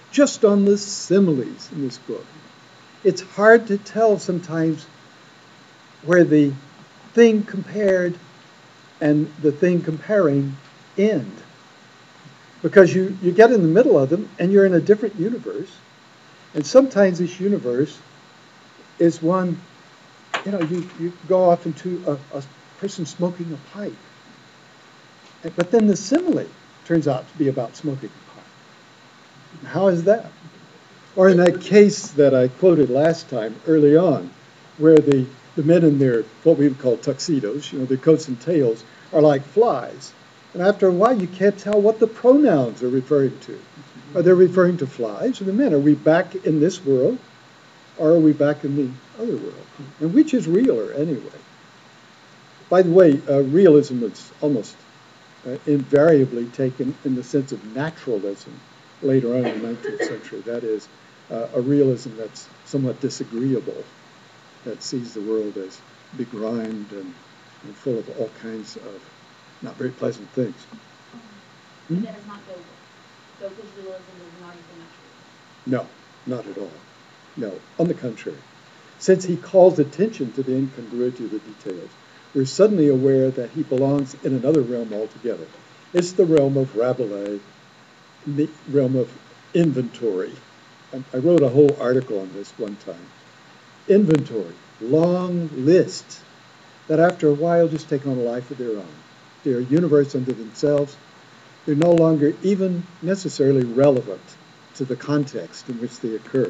just on the similes in this book. It's hard to tell sometimes where the thing compared and the thing comparing end. Because you, you get in the middle of them and you're in a different universe. And sometimes this universe is one, you know, you, you go off into a, a person smoking a pipe. But then the simile turns out to be about smoking a pipe. How is that? Or in that case that I quoted last time, early on, where the, the men in their, what we would call tuxedos, you know, their coats and tails, are like flies. And after a while, you can't tell what the pronouns are referring to. Are they referring to flies or the men? Are we back in this world, or are we back in the other world? And which is realer, anyway? By the way, uh, realism is almost uh, invariably taken in the sense of naturalism later on in the nineteenth century. That is, uh, a realism that's somewhat disagreeable, that sees the world as begrimed and, and full of all kinds of not very pleasant things. Hmm? That is not Gogol. Gogol's realism is not even naturalism. No, not at all. No, on the contrary. Since he calls attention to the incongruity of the details, we're suddenly aware that he belongs in another realm altogether. It's the realm of Rabelais, the realm of inventory. I wrote a whole article on this one time. Inventory, long lists that after a while just take on a life of their own. They're a universe unto themselves. They're no longer even necessarily relevant to the context in which they occur.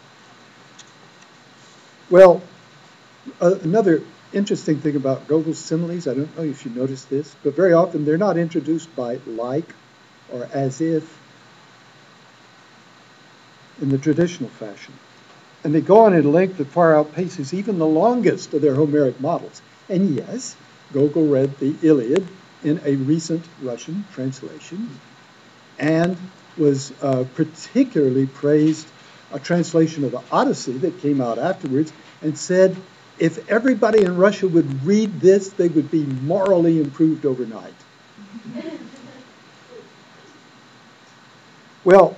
Well, uh, another interesting thing about Gogol's similes, I don't know if you noticed this, but very often they're not introduced by like or as if in the traditional fashion. And they go on in length that far outpaces even the longest of their Homeric models. And yes, Gogol read the Iliad in a recent Russian translation and was uh, particularly praised a translation of the Odyssey that came out afterwards and said if everybody in Russia would read this, they would be morally improved overnight. Well,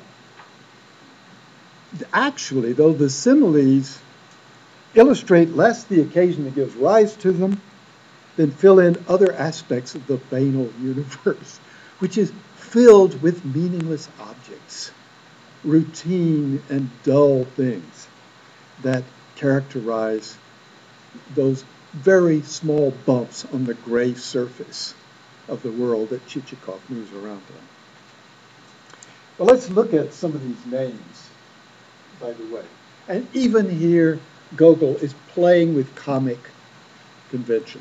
actually, though, the similes illustrate less the occasion that gives rise to them than fill in other aspects of the banal universe, which is filled with meaningless objects, routine and dull things that characterize those very small bumps on the gray surface of the world that Chichikov moves around on. Well, let's look at some of these names, by the way. And even here, Gogol is playing with comic convention.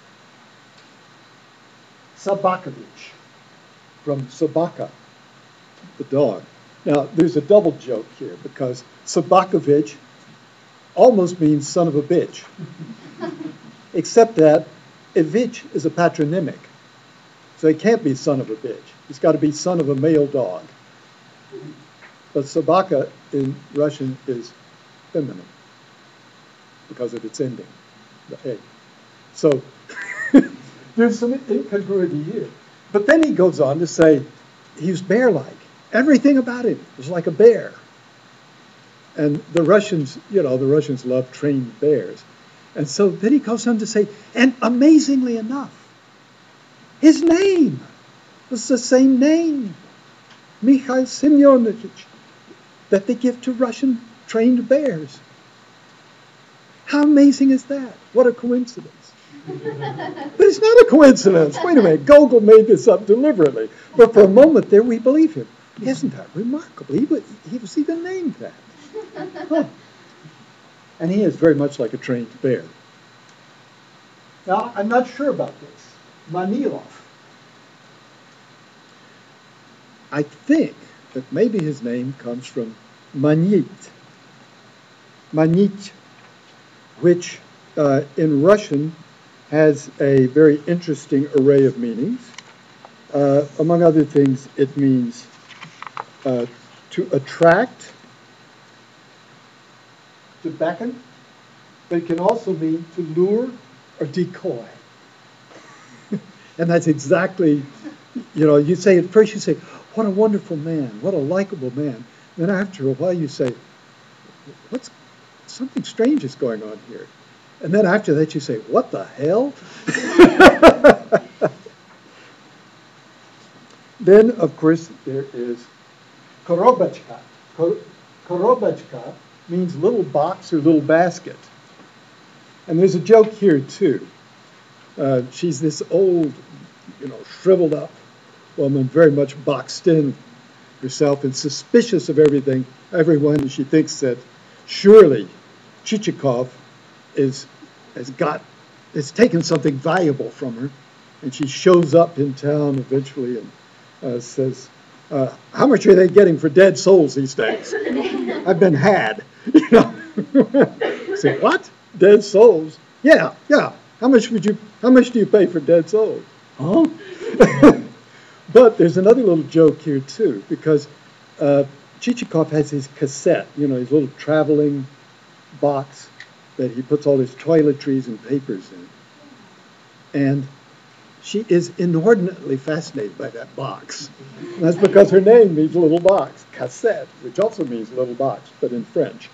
Sobakovich, from Sobaka, the dog. Now, there's a double joke here because Sobakovich almost means son of a bitch, except that Ivich is a patronymic. So he can't be son of a bitch. He's got to be son of a male dog. But Sobaka in Russian is feminine because of its ending, the A. So there's some incongruity here. But then he goes on to say he's bear-like. Everything about him was like a bear. And the Russians, you know, the Russians love trained bears. And so then he goes on to say, and amazingly enough, his name was the same name, Mikhail Semyonovich, that they give to Russian trained bears. How amazing is that? What a coincidence. But it's not a coincidence. Wait a minute, Gogol made this up deliberately. But for a moment there, we believe him. Isn't that remarkable? He was, he was even named that. Huh. And he is very much like a trained bear. Now, I'm not sure about this. Manilov. I think that maybe his name comes from Manit. Manit, which uh, in Russian has a very interesting array of meanings. Uh, among other things, it means uh, to attract, to beckon, but it can also mean to lure or decoy. And that's exactly, you know, you say at first, you say, what a wonderful man, what a likable man. Then after a while you say, what's, something strange is going on here. And then after that you say, what the hell? Then, of course, there is korobachka. Korobachka means little box or little basket. And there's a joke here, too. Uh, she's this old, you know, shriveled up woman, very much boxed in herself and suspicious of everything, everyone. And she thinks that surely Chichikov is, has got, has taken something valuable from her. And she shows up in town eventually and uh, says, uh, how much are they getting for dead souls these days? I've been had. You know? Say, what? Dead souls? Yeah, yeah. How much would you, how much do you pay for dead souls? Huh? But there's another little joke here, too, because uh, Chichikov has his cassette, you know, his little traveling box that he puts all his toiletries and papers in. And she is inordinately fascinated by that box. And that's because her name means little box, cassette, which also means little box, but in French.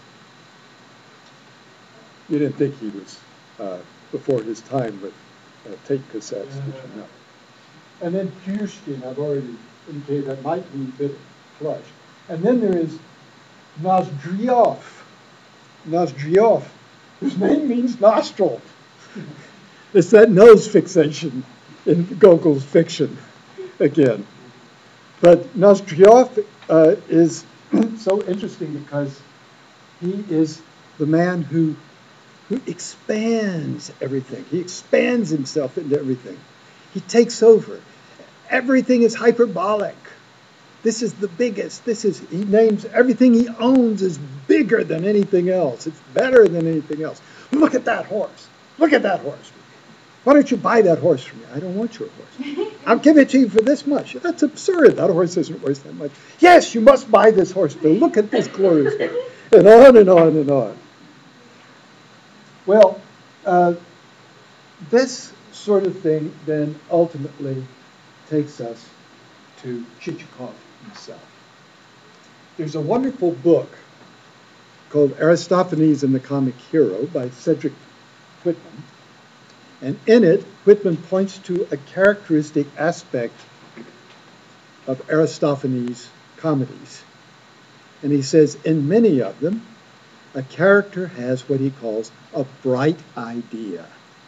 You didn't think he was uh, before his time with uh, tape cassettes, did you know? And then Pushkin, I've already indicated that might be a bit flush. And then there is Nozdryov. Nozdryov, whose name means nostril. It's that nose fixation in Gogol's fiction again. But Nozdryov uh, is so interesting because he is the man who, who expands everything. He expands himself into everything. He takes over. Everything is hyperbolic. This is the biggest. This is, he names everything he owns is bigger than anything else. It's better than anything else. Look at that horse. Look at that horse. Why don't you buy that horse from me? I don't want your horse. I'll give it to you for this much. That's absurd. That horse isn't worth that much. Yes, you must buy this horse, but look at this glorious horse. And on and on and on. Well, uh, this sort of thing then ultimately takes us to Chichikov himself. There's a wonderful book called Aristophanes and the Comic Hero by Cedric Whitman. And in it, Whitman points to a characteristic aspect of Aristophanes' comedies. And he says, in many of them, a character has what he calls a bright idea.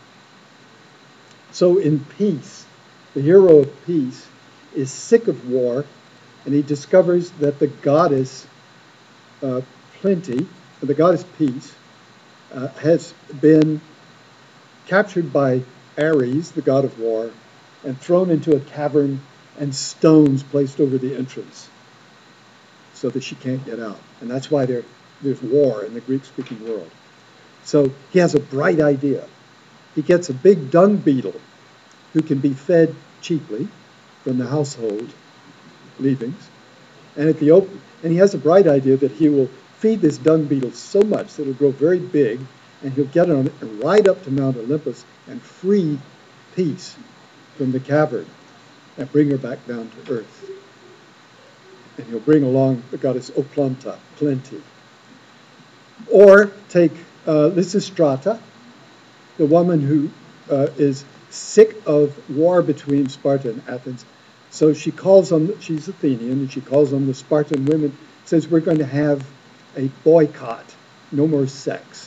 So in Peace, the hero of Peace is sick of war, and he discovers that the goddess uh, Plenty, the goddess Peace, uh, has been captured by Ares, the god of war, and thrown into a cavern and stones placed over the entrance so that she can't get out. And that's why there, there's war in the Greek-speaking world. So he has a bright idea. He gets a big dung beetle who can be fed cheaply from the household leavings. And at the open, and he has a bright idea that he will feed this dung beetle so much that it'll grow very big, and he'll get on it and ride up to Mount Olympus and free Peace from the cavern and bring her back down to earth. And he'll bring along the goddess Oplanta, Plenty. Or take uh, Lysistrata, the woman who uh, is sick of war between Sparta and Athens. So she calls on, she's Athenian, and she calls on the Spartan women, says, we're going to have a boycott, no more sex.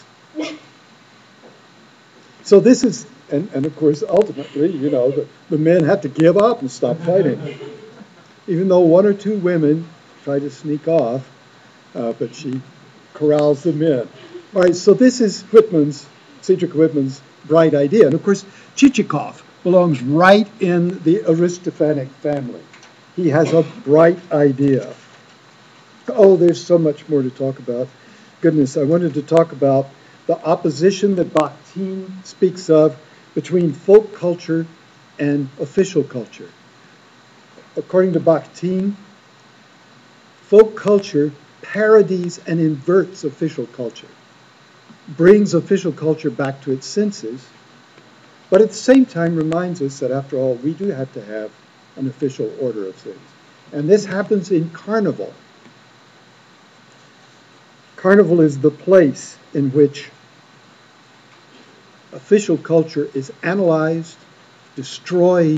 So this is, and, and of course, ultimately, you know, the, the men have to give up and stop fighting. Even though one or two women try to sneak off, uh, but she corrals the men. All right, so this is Whitman's, Cedric Whitman's bright idea. And of course, Chichikov belongs right in the Aristophanic family. He has a bright idea. Oh, there's so much more to talk about. Goodness, I wanted to talk about the opposition that Bakhtin speaks of between folk culture and official culture. According to Bakhtin, folk culture parodies and inverts official culture, brings official culture back to its senses, but at the same time reminds us that, after all, we do have to have an official order of things. And this happens in Carnival. Carnival is the place in which official culture is analyzed, destroyed,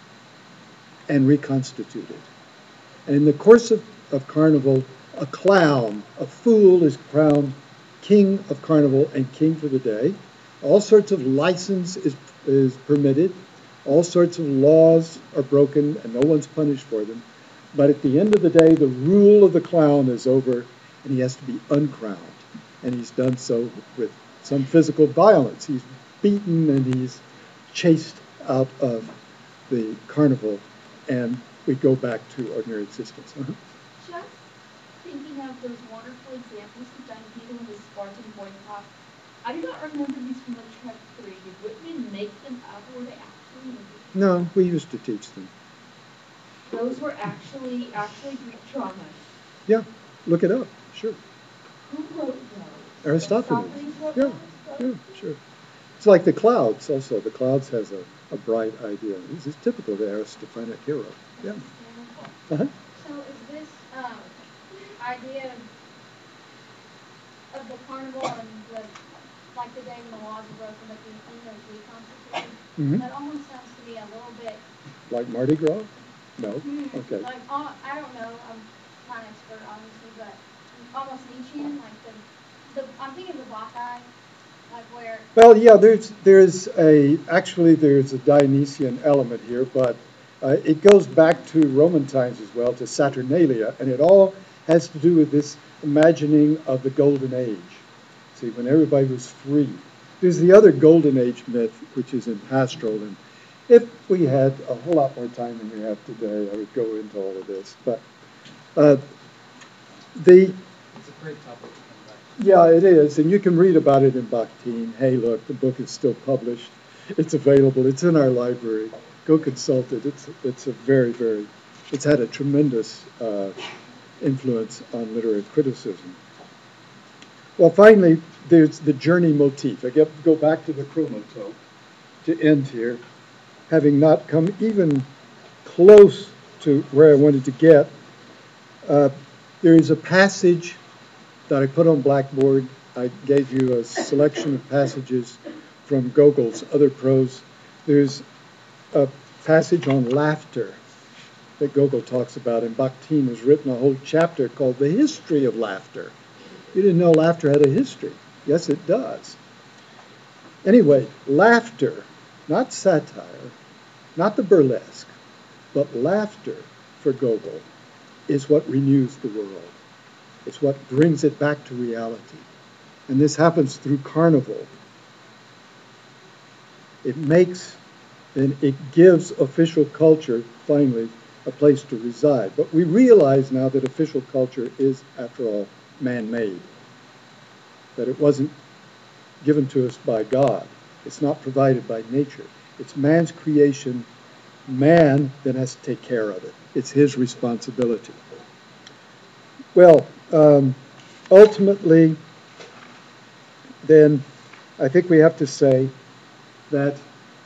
and reconstituted. And in the course of, of Carnival, a clown, a fool, is crowned king of Carnival and king for the day. All sorts of license is, is permitted. All sorts of laws are broken, and no one's punished for them. But at the end of the day, the rule of the clown is over, and he has to be uncrowned. And he's done so with some physical violence. He's beaten and he's chased out of the carnival, and we go back to ordinary existence. Uh-huh. Just thinking of those wonderful examples of Diomedes and his Spartan boy talk, I do not remember these from the Trek three. Did Whitman make them up, or were they actually in the No, we used to teach them. Those were actually actually Greek dramas. Yeah, look it up, sure. Who wrote those? Aristophanes. Aristophanes wrote Yeah, those? yeah, sure. It's like the Clouds also. The Clouds has a, a bright idea. This is typical of the Aristophanic hero. Yeah. Uh-huh. So is this um, idea of, of the carnival and the, like the day when the laws are broken but the end is reconstituted, Mm-hmm. that almost sounds to me a little bit, Like Mardi Gras? No? hmm, Okay. like, uh, I don't know, I'm not an expert obviously, but almost Nietzschean, like the, the I'm thinking the Bacchae, like where, Well, yeah, there's there's a actually there's a Dionysian element here, but uh, it goes back to Roman times as well, to Saturnalia, and it all has to do with this imagining of the Golden Age. See, when everybody was free. There's the other Golden Age myth, which is in pastoral, and if we had a whole lot more time than we have today, I would go into all of this. But uh, the It's a great topic to come back to. yeah, it is, and you can read about it in Bakhtin. Hey, look, the book is still published. It's available. It's in our library. Go consult it. It's it's a very, very, it's had a tremendous uh, influence on literary criticism. Well, finally, there's the journey motif. I get go back to the chromotope to end here, having not come even close to where I wanted to get. Uh, there is a passage that I put on Blackboard. I gave you a selection of passages from Gogol's other prose. There's a passage on laughter that Gogol talks about, and Bakhtin has written a whole chapter called The History of Laughter. You didn't know laughter had a history. Yes, it does. Anyway, laughter, not satire, not the burlesque, but laughter for Gogol is what renews the world. It's what brings it back to reality. And this happens through Carnival. It makes and it gives official culture, finally, a place to reside. But we realize now that official culture is, after all, man-made. That it wasn't given to us by God. It's not provided by nature. It's man's creation. Man then has to take care of it. It's his responsibility. Well, um, ultimately, then, I think we have to say that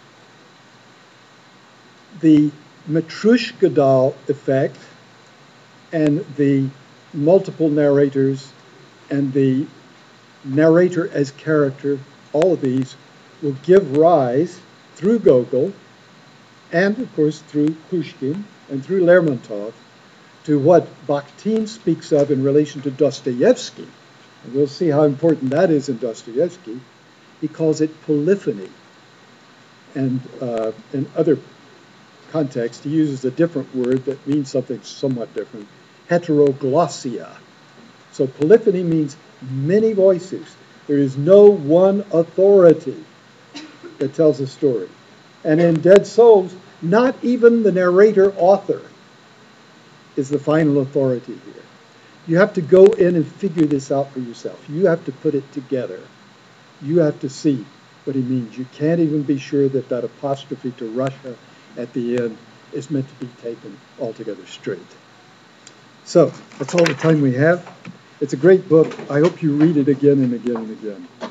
the Matrushka doll effect and the multiple narrators and the narrator as character, all of these will give rise through Gogol and, of course, through Pushkin and through Lermontov to what Bakhtin speaks of in relation to Dostoevsky. And we'll see how important that is in Dostoevsky. He calls it polyphony. And uh, in other contexts, he uses a different word that means something somewhat different, heteroglossia. So polyphony means many voices. There is no one authority that tells a story. And in Dead Souls, not even the narrator author is the final authority here. You have to go in and figure this out for yourself. You have to put it together. You have to see what he means. You can't even be sure that that apostrophe to Russia at the end is meant to be taken altogether straight. So that's all the time we have. It's a great book. I hope you read it again and again and again.